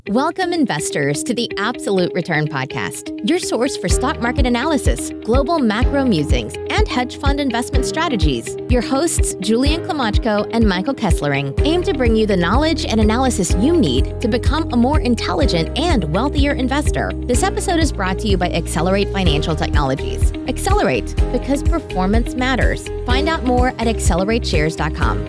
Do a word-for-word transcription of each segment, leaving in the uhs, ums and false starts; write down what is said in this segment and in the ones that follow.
Welcome, investors, to the Absolute Return Podcast, your source for stock market analysis, global macro musings, and hedge fund investment strategies. Your hosts, Julian Klimachko and Michael Kesslering, aim to bring you the knowledge and analysis you need to become a more intelligent and wealthier investor. This episode is brought to you by Accelerate Financial Technologies. Accelerate, because performance matters. Find out more at accelerate shares dot com.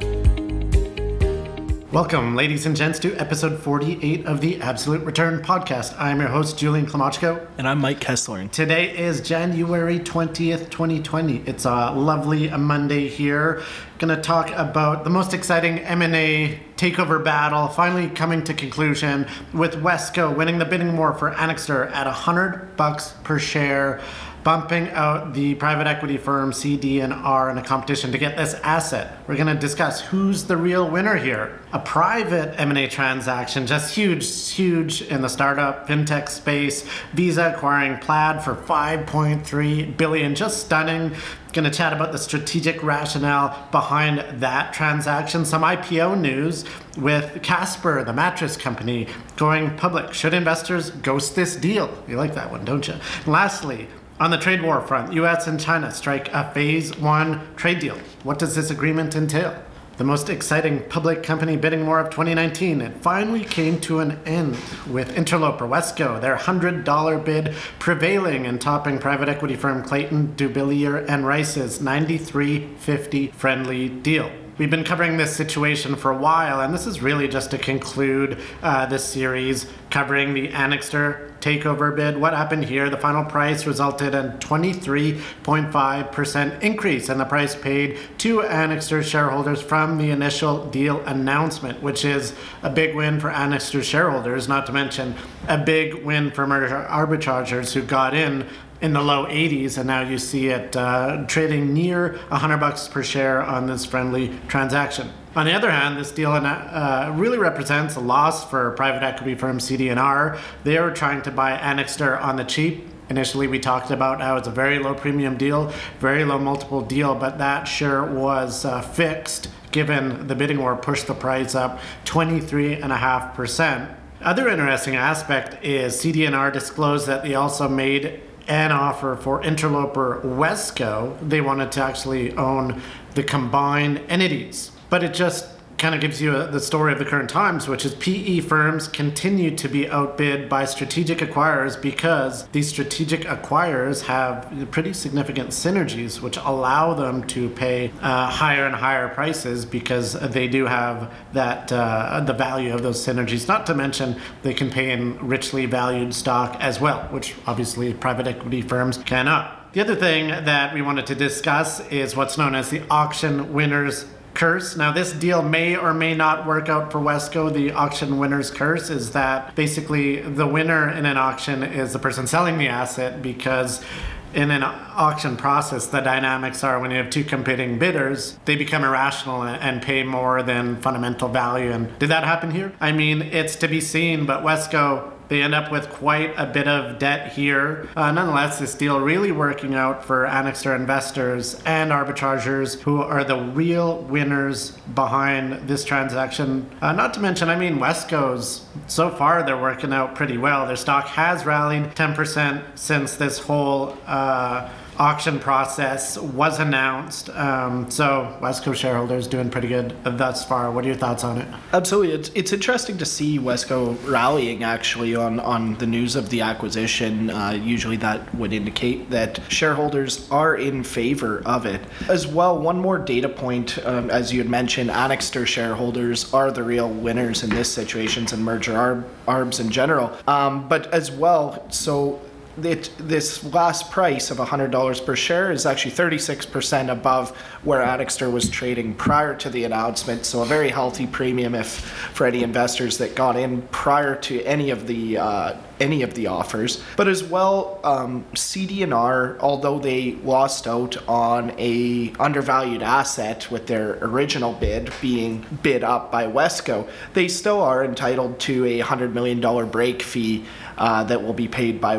Welcome, ladies and gents, to episode forty-eight of the Absolute Return Podcast. I'm your host, Julian Klimachko. And I'm Mike Kesslering. Today is January twentieth, twenty twenty. It's a lovely Monday here. Going to talk about the most exciting M and A takeover battle finally coming to conclusion, with Wesco winning the bidding war for Anixter at one hundred bucks per share, bumping out the private equity firm C D and R in a competition to get this asset. We're going to discuss who's the real winner here. A private M and A transaction, just huge, huge in the startup fintech space. Visa acquiring Plaid for five point three billion dollars, just stunning. Going to chat about the strategic rationale behind that transaction. Some I P O news with Casper, the mattress company, going public. Should investors ghost this deal? You like that one, don't you? And lastly, on the trade war front, U S and China strike a phase one trade deal. What does this agreement entail? The most exciting public company bidding war of twenty nineteen. It finally came to an end with Interloper Wesco, their one hundred dollars bid prevailing and topping private equity firm Clayton, Dubilier and Rice's ninety-three fifty friendly deal. We've been covering this situation for a while, and this is really just to conclude uh, this series covering the Anixter takeover bid. What happened here? The final price resulted in twenty-three point five percent increase in the price paid to Anixter shareholders from the initial deal announcement, which is a big win for Anixter shareholders, not to mention a big win for merger arbitrageurs who got in in the low eighties, and now you see it uh, trading near one hundred bucks per share on this friendly transaction. On the other hand, this deal uh, really represents a loss for private equity firm C D and R. They are trying to buy Anixter on the cheap. Initially, we talked about how it's a very low premium deal, very low multiple deal, but that sure was uh, fixed given the bidding war pushed the price up twenty-three point five percent. Other interesting aspect is C D and R disclosed that they also made an offer for Interloper Wesco. They wanted to actually own the combined entities. But it just kind of gives you a, the story of the current times, which is P E firms continue to be outbid by strategic acquirers because these strategic acquirers have pretty significant synergies, which allow them to pay uh, higher and higher prices because they do have that uh, the value of those synergies. Not to mention they can pay in richly valued stock as well, which obviously private equity firms cannot. The other thing that we wanted to discuss is what's known as the auction winner's curse. Now, this deal may or may not work out for Wesco. The auction winner's curse is that basically the winner in an auction is the person selling the asset, because in an auction process, the dynamics are when you have two competing bidders, they become irrational and pay more than fundamental value. And did that happen here? I mean, it's to be seen, but Wesco, they end up with quite a bit of debt here. Uh, nonetheless, this deal really working out for Anixter investors and arbitrageurs, who are the real winners behind this transaction. Uh, not to mention, I mean, Wesco's, so far they're working out pretty well. Their stock has rallied ten percent since this whole uh, auction process was announced. Um, so Wesco shareholders doing pretty good thus far. What are your thoughts on it? Absolutely. It's it's interesting to see Wesco rallying actually on, on the news of the acquisition. Uh, usually that would indicate that shareholders are in favor of it. As well, one more data point, um, as you had mentioned, Anixter shareholders are the real winners in this situation and merger arb, arbs in general. Um, but as well, so It, this last price of one hundred dollars per share is actually thirty-six percent above where Anixter was trading prior to the announcement, so a very healthy premium if for any investors that got in prior to any of the uh, any of the offers. But as well, um, C D and R, although they lost out on a undervalued asset with their original bid being bid up by Wesco, they still are entitled to a one hundred million dollars break fee uh, that will be paid by Wesco.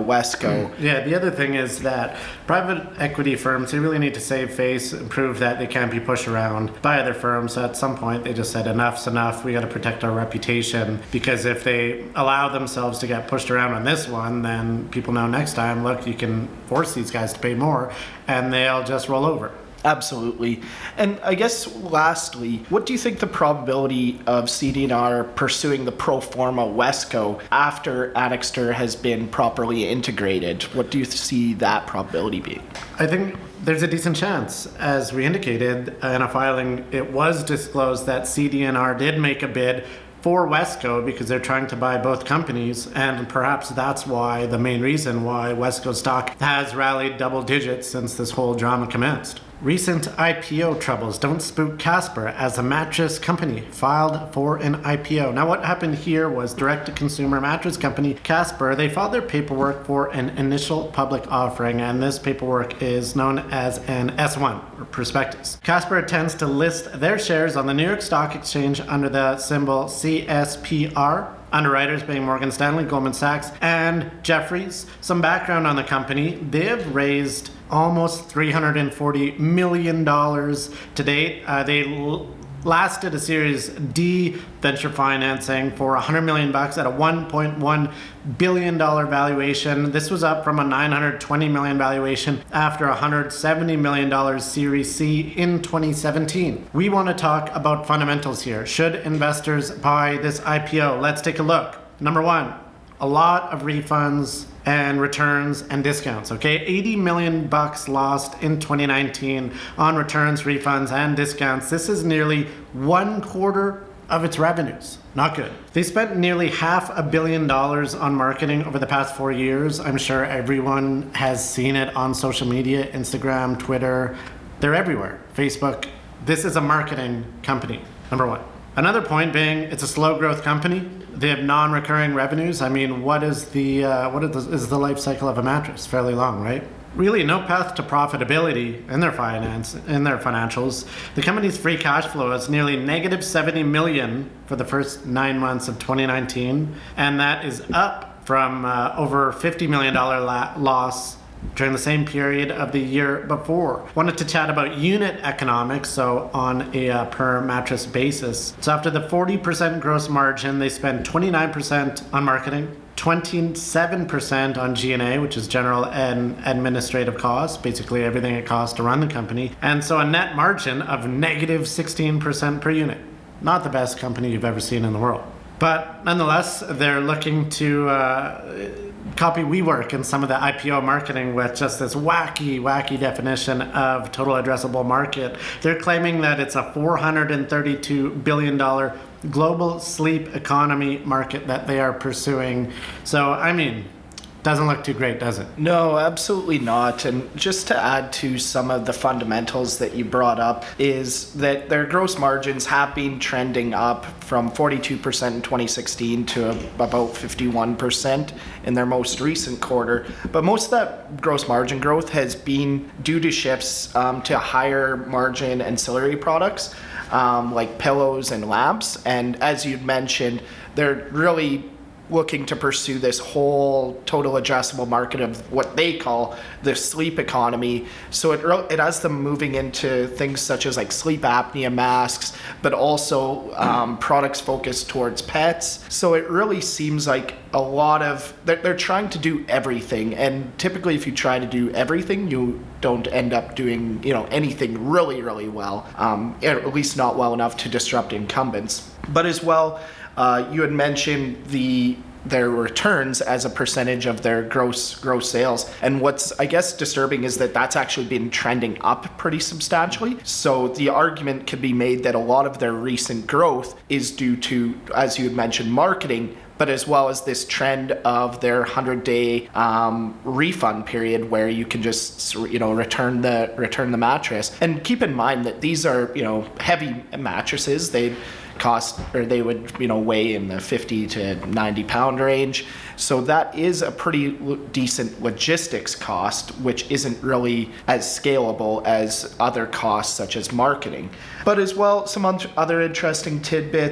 Wesco. Yeah, the other thing is that private equity firms, they really need to save face and prove that they can't be pushed around by other firms. So at some point, they just said, enough's enough. We got to protect our reputation, because if they allow themselves to get pushed around on this one, then people know next time, look, you can force these guys to pay more, and they'll just roll over. Absolutely. And I guess lastly, what do you think the probability of C D and R pursuing the pro forma Wesco after Anixter has been properly integrated? What do you see that probability being? I think there's a decent chance. As we indicated in a filing, it was disclosed that C D and R did make a bid for Wesco because they're trying to buy both companies, and perhaps that's why, the main reason why Wesco stock has rallied double digits since this whole drama commenced. Recent I P O troubles don't spook Casper, as a mattress company filed for an I P O. Now, what happened here was direct-to-consumer mattress company Casper, they filed their paperwork for an initial public offering, and this paperwork is known as an S one, or prospectus. Casper intends to list their shares on the New York Stock Exchange under the symbol C S P R. Underwriters being Morgan Stanley, Goldman Sachs, and Jefferies. Some background on the company: they have raised almost three hundred forty million dollars to date. Uh, they l- last did a Series D venture financing for one hundred million bucks at a one point one billion dollars valuation. This was up from a nine hundred twenty million dollars valuation after a one hundred seventy million dollars Series C in twenty seventeen. We want to talk about fundamentals here. Should investors buy this I P O? Let's take a look. Number one, a lot of refunds and returns and discounts. Okay, eighty million bucks lost in twenty nineteen on returns, refunds, and discounts. This is nearly one quarter of its revenues. Not good. They spent nearly half a billion dollars on marketing over the past four years. I'm sure everyone has seen it on social media, Instagram, Twitter. They're everywhere. Facebook. This is a marketing company, number one. Another point being, it's a slow growth company. They have non-recurring revenues. I mean, what is the uh, what is the, is the life cycle of a mattress? Fairly long, right? Really, no path to profitability in their finance in their financials. The company's free cash flow is nearly negative seventy million for the first nine months of twenty nineteen, and that is up from uh, over fifty million dollar la- loss during the same period of the year before. Wanted to chat about unit economics, so on a uh, per mattress basis. So after the forty percent gross margin, they spend twenty-nine percent on marketing, twenty-seven percent on G and A, which is general and administrative costs, basically everything it costs to run the company, and so a net margin of negative sixteen percent per unit. Not the best company you've ever seen in the world. But nonetheless, they're looking to uh, copy WeWork in some of the I P O marketing with just this wacky, wacky definition of total addressable market. They're claiming that it's a four hundred thirty-two billion dollars global sleep economy market that they are pursuing. So, I mean, doesn't look too great, does it? No, absolutely not. And just to add to some of the fundamentals that you brought up is that their gross margins have been trending up from forty-two percent in twenty sixteen to about fifty-one percent in their most recent quarter. But most of that gross margin growth has been due to shifts um, to higher margin ancillary products um, like pillows and lamps. And as you'd mentioned, they're really looking to pursue this whole total addressable market of what they call the sleep economy. So it it has them moving into things such as like sleep apnea masks, but also um, products focused towards pets. So it really seems like a lot of, they're, they're trying to do everything. And typically if you try to do everything, you don't end up doing, you know, anything really, really well, um, at least not well enough to disrupt incumbents. But as well, Uh, you had mentioned the their returns as a percentage of their gross gross sales, and what's I guess disturbing is that that's actually been trending up pretty substantially. So the argument could be made that a lot of their recent growth is due to, as you had mentioned, marketing, but as well as this trend of their hundred-day um, refund period, where you can just, you know, return the return the mattress. And keep in mind that these are, you know, heavy mattresses. They cost, or they would, you know, weigh in the fifty to ninety pound range. So that is a pretty decent logistics cost, which isn't really as scalable as other costs such as marketing. But as well, some other interesting tidbits.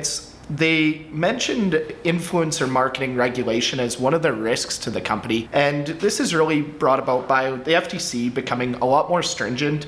they mentioned influencer marketing regulation as one of the risks to the company. And this is really brought about by the F T C becoming a lot more stringent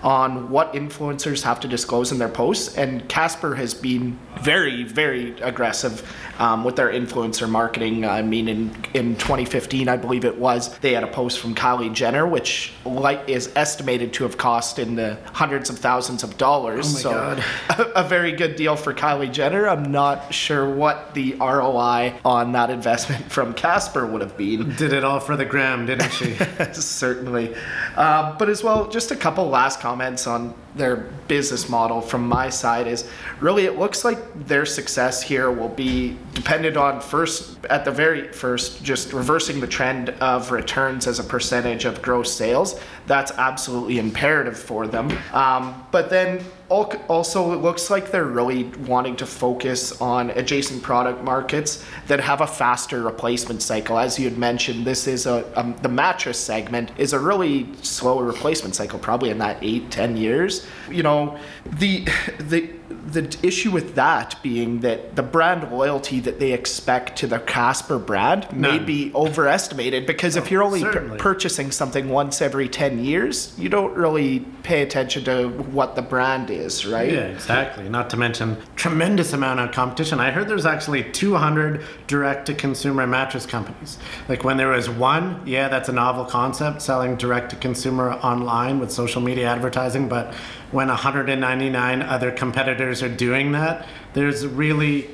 on what influencers have to disclose in their posts. And Casper has been very, very aggressive um, with their influencer marketing. I mean, in, in twenty fifteen, I believe it was, they had a post from Kylie Jenner, which like, is estimated to have cost in the hundreds of thousands of dollars. Oh my so God. A, a very good deal for Kylie Jenner. I'm not sure what the R O I on that investment from Casper would have been. Did it all for the gram, didn't she? Certainly. Uh, but as well, just a couple last comments on their business model from my side is really it looks like their success here will be dependent on first, at the very first, just reversing the trend of returns as a percentage of gross sales. That's absolutely imperative for them. Um, but then also, it looks like they're really wanting to focus on adjacent product markets that have a faster replacement cycle. As you had mentioned, this is a um, the mattress segment is a really slower replacement cycle, probably in that eight, ten years. You know, the the the issue with that being that the brand loyalty that they expect to the Casper brand may None. be overestimated, because if you're only Certainly. p- purchasing something once every ten years, you don't really pay attention to what the brand is, right? Yeah, exactly. Not to mention tremendous amount of competition. I heard there's actually two hundred direct-to-consumer mattress companies. Like when there was one, yeah, that's a novel concept, selling direct-to-consumer online with social media advertising, but when one hundred ninety-nine other competitors are doing that, there's really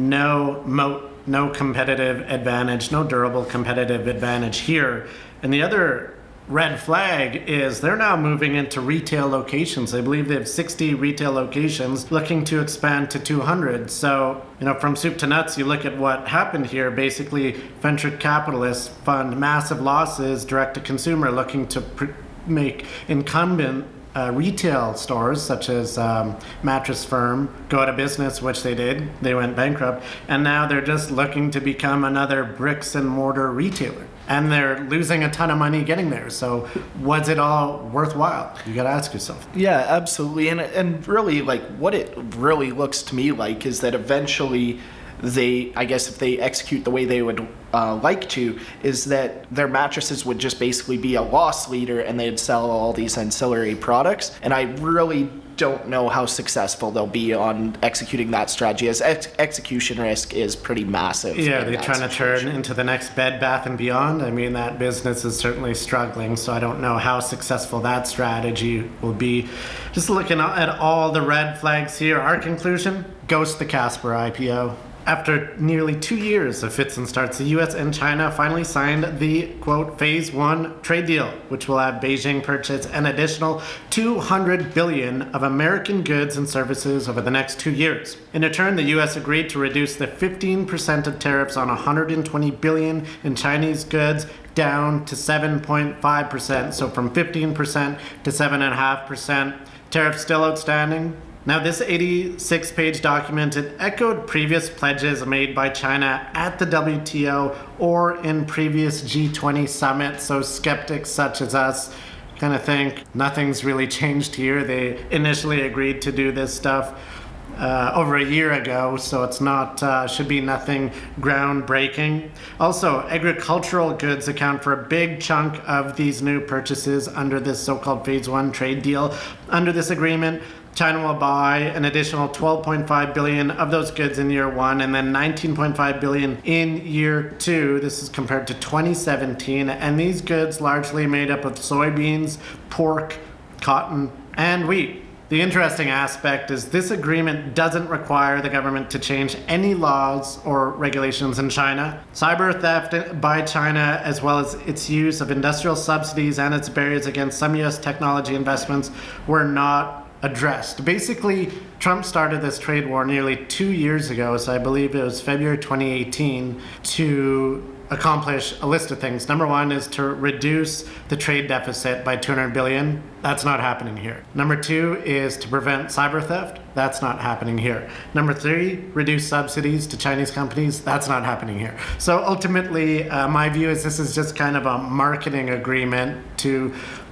no moat, no competitive advantage, no durable competitive advantage here. And the other red flag is they're now moving into retail locations. I believe they have sixty retail locations, looking to expand to two hundred. So, you know, from soup to nuts, you look at what happened here. Basically, venture capitalists fund massive losses, direct to consumer, looking to pr- make incumbent Uh, retail stores such as um, Mattress Firm go out of business, which they did. They went bankrupt, and now they're just looking to become another bricks and mortar retailer, and they're losing a ton of money getting there. So was it all worthwhile? You got to ask yourself. Yeah, absolutely. And and really, like, what it really looks to me like is that eventually they, I guess if they execute the way they would uh, like to, is that their mattresses would just basically be a loss leader and they'd sell all these ancillary products. And I really don't know how successful they'll be on executing that strategy, as ex- execution risk is pretty massive. Yeah, in they're that trying to situation. turn into the next Bed Bath and Beyond. I mean, that business is certainly struggling, so I don't know how successful that strategy will be. Just looking at all the red flags here, our conclusion, ghost the Casper I P O. After nearly two years of fits and starts, the U S and China finally signed the, quote, phase one trade deal, which will have Beijing purchase an additional two hundred billion dollars of American goods and services over the next two years. In return, the U S agreed to reduce the fifteen percent of tariffs on one hundred twenty billion dollars in Chinese goods down to seven point five percent, so from fifteen percent to seven point five percent. Tariffs still outstanding. Now, this eighty-six page document, it echoed previous pledges made by China at the W T O or in previous G twenty summits, so skeptics such as us kind of think nothing's really changed here. They initially agreed to do this stuff uh, over a year ago, so it's not, uh, should be nothing groundbreaking. Also, agricultural goods account for a big chunk of these new purchases under this so-called phase one trade deal. Under this agreement, China will buy an additional twelve point five billion dollars of those goods in year one and then nineteen point five billion dollars in year two. This is compared to twenty seventeen. And these goods largely made up of soybeans, pork, cotton, and wheat. The interesting aspect is this agreement doesn't require the government to change any laws or regulations in China. Cyber theft by China, as well as its use of industrial subsidies and its barriers against some U S technology investments, were not addressed. Basically, Trump started this trade war nearly two years ago, so I believe it was February twenty eighteen, to accomplish a list of things. Number one is to reduce the trade deficit by two hundred billion dollars. That's not happening here. Number two is to prevent cyber theft. That's not happening here. Number three, reduce subsidies to Chinese companies. That's not happening here. So ultimately, uh, my view is this is just kind of a marketing agreement to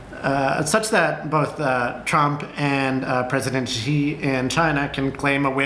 Uh, such that both uh, Trump and uh, President Xi in China can claim a win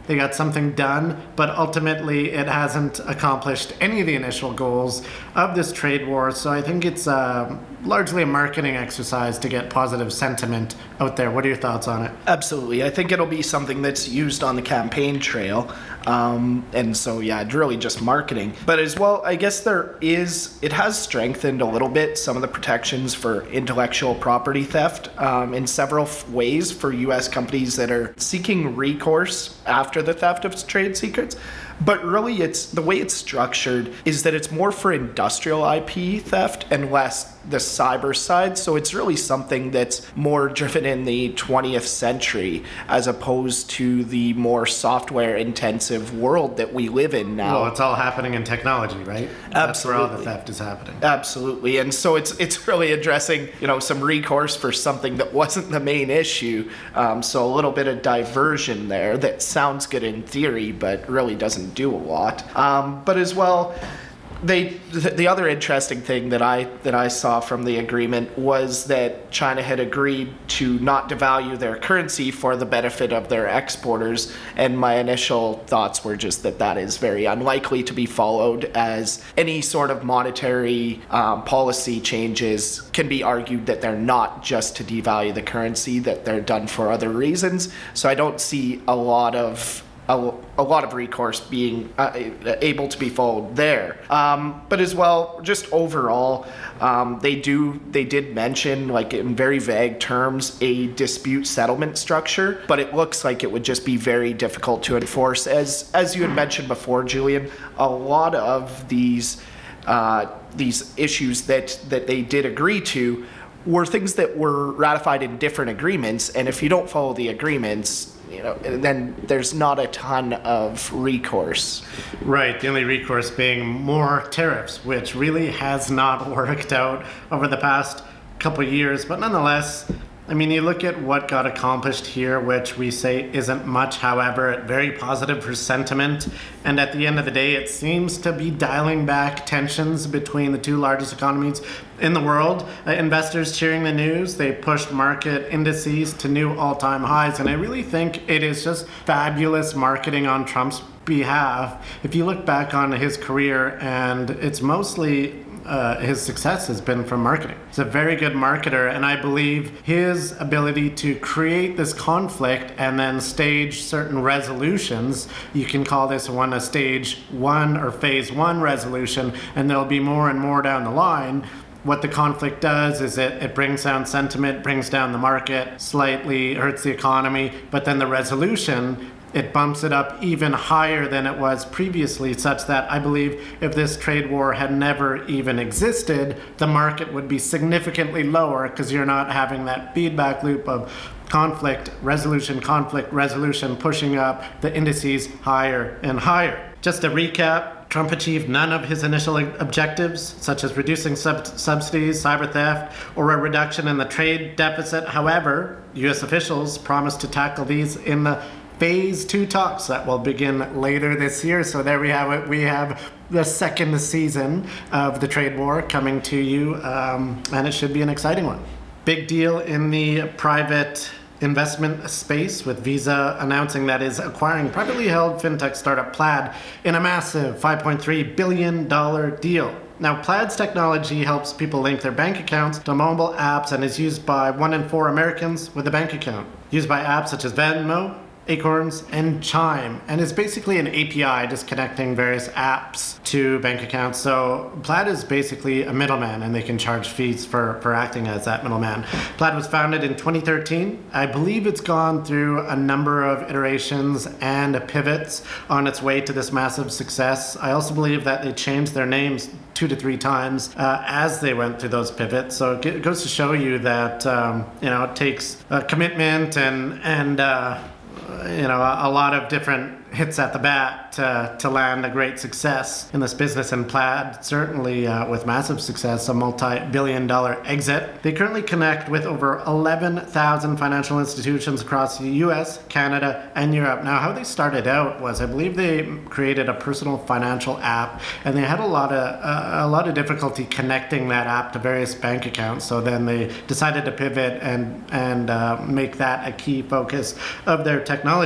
they got something done, but ultimately it hasn't accomplished any of the initial goals of this trade war. So I think it's uh, largely a marketing exercise to get positive sentiment out there. What are your thoughts on it? Absolutely. I think it'll be something that's used on the campaign trail. Um, and so, yeah, it's really just marketing. But as well, I guess there is, it has strengthened a little bit some of the protections for intellectual property theft um, in several f- ways for U S companies that are seeking recourse after the theft of trade secrets. But really, it's the way it's structured is that it's more for industrial I P theft and less the cyber side. So it's really something that's more driven in the twentieth century as opposed to the more software intensive world that we live in now. Well, it's all happening in technology, right? Absolutely. That's where all the theft is happening. Absolutely. And so it's it's really addressing, you know, some recourse for something that wasn't the main issue. Um, so a little bit of diversion there that sounds good in theory, but really doesn't do a lot. Um, but as well, they the, the other interesting thing that I that I saw from the agreement was that China had agreed to not devalue their currency for the benefit of their exporters, and my initial thoughts were just that that is very unlikely to be followed, as any sort of monetary um, policy changes can be argued that they're not just to devalue the currency, that they're done for other reasons. So I don't see a lot of A, a lot of recourse being uh, able to be followed there. Um, but as well, just overall, um, they do they did mention, like in very vague terms, a dispute settlement structure, but it looks like it would just be very difficult to enforce. As as you had mentioned before, Julian, a lot of these uh, these issues that that they did agree to were things that were ratified in different agreements, and if you don't follow the agreements, you know, then there's not a ton of recourse. Right, the only recourse being more tariffs, which really has not worked out over the past couple of years. But nonetheless, I mean, you look at what got accomplished here, which we say isn't much, however, very positive for sentiment. And at the end of the day, it seems to be dialing back tensions between the two largest economies in the world. Uh, investors cheering the news, they pushed market indices to new all-time highs. And I really think it is just fabulous marketing on Trump's behalf. If you look back on his career, and it's mostly Uh, his success has been from marketing. He's a very good marketer, and I believe his ability to create this conflict and then stage certain resolutions, you can call this one a stage one or phase one resolution, and there'll be more and more down the line. What the conflict does is it, it brings down sentiment, brings down the market, slightly hurts the economy, but then the resolution, it bumps it up even higher than it was previously, such that I believe if this trade war had never even existed, the market would be significantly lower because you're not having that feedback loop of conflict, resolution, conflict, resolution, pushing up the indices higher and higher. Just to recap, Trump achieved none of his initial objectives, such as reducing sub- subsidies, cyber theft, or a reduction in the trade deficit. However, U S officials promised to tackle these in the phase two talks that will begin later this year. So there we have it. We have the second season of the trade war coming to you, um, and it should be an exciting one. Big deal in the private investment space, with Visa announcing that is acquiring privately held fintech startup Plaid in a massive five point three billion dollars deal. Now, Plaid's technology helps people link their bank accounts to mobile apps and is used by one in four Americans with a bank account. Used by apps such as Venmo, Acorns, and Chime, and it's basically an A P I just connecting various apps to bank accounts. So Plaid is basically a middleman, and they can charge fees for, for acting as that middleman. Plaid was founded in twenty thirteen. I believe it's gone through a number of iterations and pivots on its way to this massive success. I also believe that they changed their names two to three times uh, as they went through those pivots. So it goes to show you that um, you know, it takes a commitment and and uh, you know, a, a lot of different hits at the bat to, to land a great success in this business. And Plaid, certainly uh, with massive success, a multi-billion dollar exit. They currently connect with over eleven thousand financial institutions across the U S, Canada, and Europe. Now, how they started out was, I believe they created a personal financial app, and they had a lot of uh, a lot of difficulty connecting that app to various bank accounts. So then they decided to pivot and and uh, make that a key focus of their technology.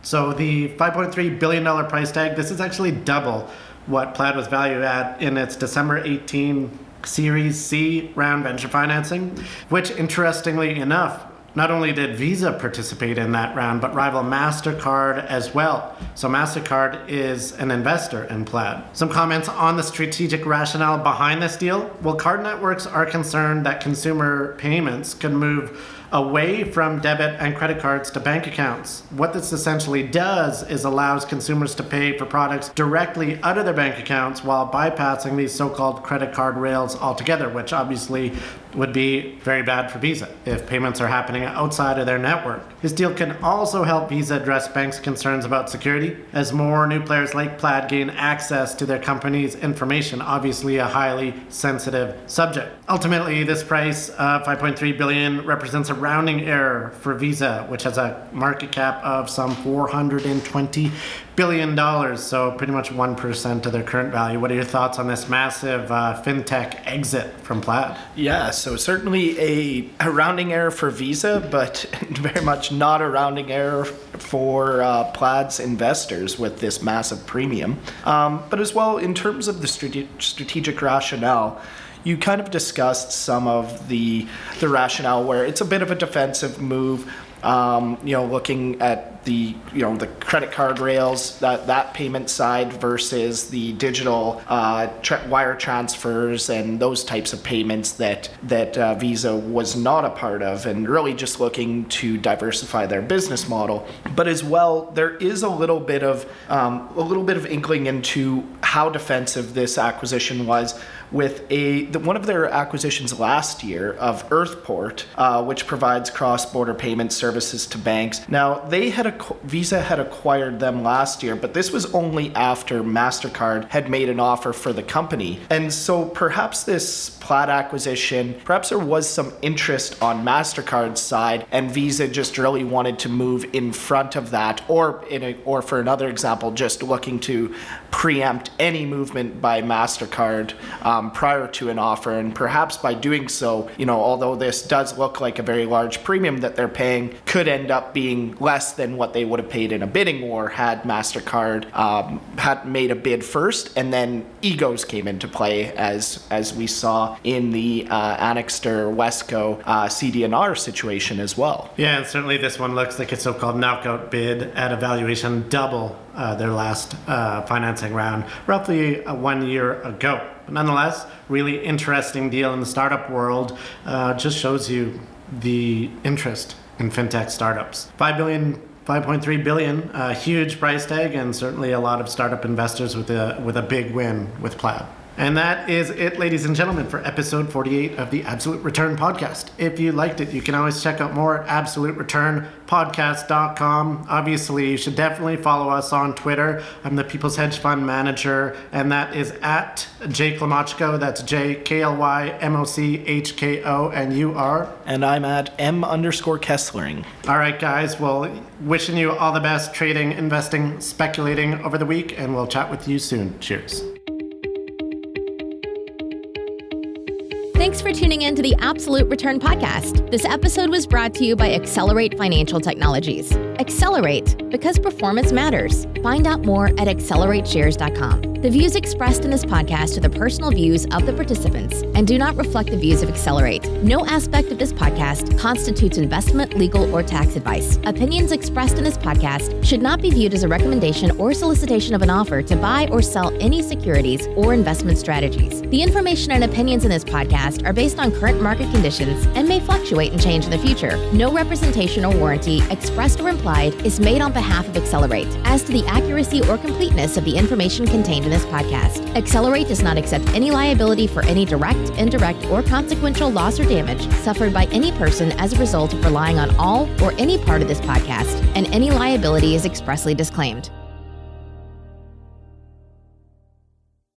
So the five point three billion dollars price tag, this is actually double what Plaid was valued at in its December eighteenth Series C round venture financing, which interestingly enough, not only did Visa participate in that round, but rival MasterCard as well. So MasterCard is an investor in Plaid. Some comments on the strategic rationale behind this deal. Well, card networks are concerned that consumer payments could move away from debit and credit cards to bank accounts. What this essentially does is allows consumers to pay for products directly out of their bank accounts while bypassing these so-called credit card rails altogether, which obviously would be very bad for Visa if payments are happening outside of their network. This deal can also help Visa address banks' concerns about security as more new players like Plaid gain access to their company's information, obviously a highly sensitive subject. Ultimately, this price of five point three billion dollars represents a rounding error for Visa, which has a market cap of some four hundred twenty billion dollars, so pretty much one percent of their current value. What are your thoughts on this massive uh, fintech exit from Plaid? Yeah, so certainly a, a rounding error for Visa, but very much not a rounding error for uh, Plaid's investors with this massive premium. Um, but as well, in terms of the strate- strategic rationale, you kind of discussed some of the the rationale where it's a bit of a defensive move. Um, you know, looking at the you know the credit card rails, that that payment side versus the digital uh, tra- wire transfers and those types of payments that that uh, Visa was not a part of, and really just looking to diversify their business model. But as well, there is a little bit of um, a little bit of inkling into how defensive this acquisition was, with a the, one of their acquisitions last year of Earthport, uh, which provides cross-border payment services to banks. Now, they had a, Visa had acquired them last year, but this was only after MasterCard had made an offer for the company. And so perhaps this Plaid acquisition, perhaps there was some interest on MasterCard's side, and Visa just really wanted to move in front of that, or in a, or for another example, just looking to preempt any movement by MasterCard um, prior to an offer. And perhaps by doing so, you know, although this does look like a very large premium that they're paying, could end up being less than what they would have paid in a bidding war had MasterCard um, had made a bid first, and then egos came into play, as as we saw in the uh, Annixter Wesco uh, C D N R situation as well. Yeah, and certainly this one looks like a so-called knockout bid at a valuation double uh, their last uh, financing round, roughly uh, one year ago. But nonetheless, really interesting deal in the startup world. Uh, just shows you the interest in fintech startups. Five billion. five point three billion, a huge price tag, and certainly a lot of startup investors with a with a big win with Plaid. And that is it, ladies and gentlemen, for episode forty-eight of the Absolute Return Podcast. If you liked it, you can always check out more at absolute return podcast dot com. Obviously, you should definitely follow us on Twitter. I'm the People's Hedge Fund Manager, and that is at Jay Klimochko. That's J K L Y M O C H K O, and you are? And I'm at M underscore Kesslering. All right, guys. Well, wishing you all the best trading, investing, speculating over the week, and we'll chat with you soon. Cheers. Thanks for tuning in to the Absolute Return Podcast. This episode was brought to you by Accelerate Financial Technologies. Accelerate, because performance matters. Find out more at accelerate shares dot com. The views expressed in this podcast are the personal views of the participants and do not reflect the views of Accelerate. No aspect of this podcast constitutes investment, legal, or tax advice. Opinions expressed in this podcast should not be viewed as a recommendation or solicitation of an offer to buy or sell any securities or investment strategies. The information and opinions in this podcast are based on current market conditions and may fluctuate and change in the future. No representation or warranty, expressed or implied, is made on behalf of Accelerate as to the accuracy or completeness of the information contained in this podcast. Accelerate does not accept any liability for any direct, indirect, or consequential loss or damage suffered by any person as a result of relying on all or any part of this podcast, and any liability is expressly disclaimed.